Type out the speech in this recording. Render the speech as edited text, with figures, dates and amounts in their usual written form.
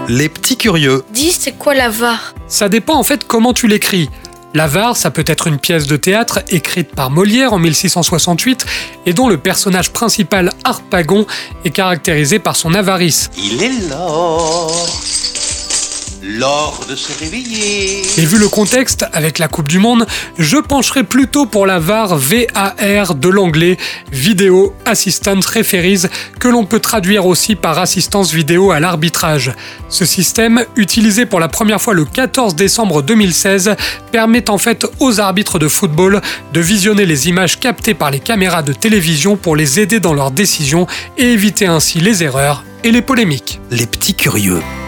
Les petits curieux. Dis, c'est quoi la VAR? Ça dépend en fait comment tu l'écris. La VAR, ça peut être une pièce de théâtre écrite par Molière en 1668 et dont le personnage principal, Harpagon, est caractérisé par son avarice. Il est l'heure de se réveiller. Et vu le contexte, avec la Coupe du Monde, je pencherai plutôt pour la VAR VAR de l'anglais, Video Assistant Referees, que l'on peut traduire aussi par assistance vidéo à l'arbitrage. Ce système, utilisé pour la première fois le 14 décembre 2016, permet en fait aux arbitres de football de visionner les images captées par les caméras de télévision pour les aider dans leurs décisions et éviter ainsi les erreurs et les polémiques. Les petits curieux.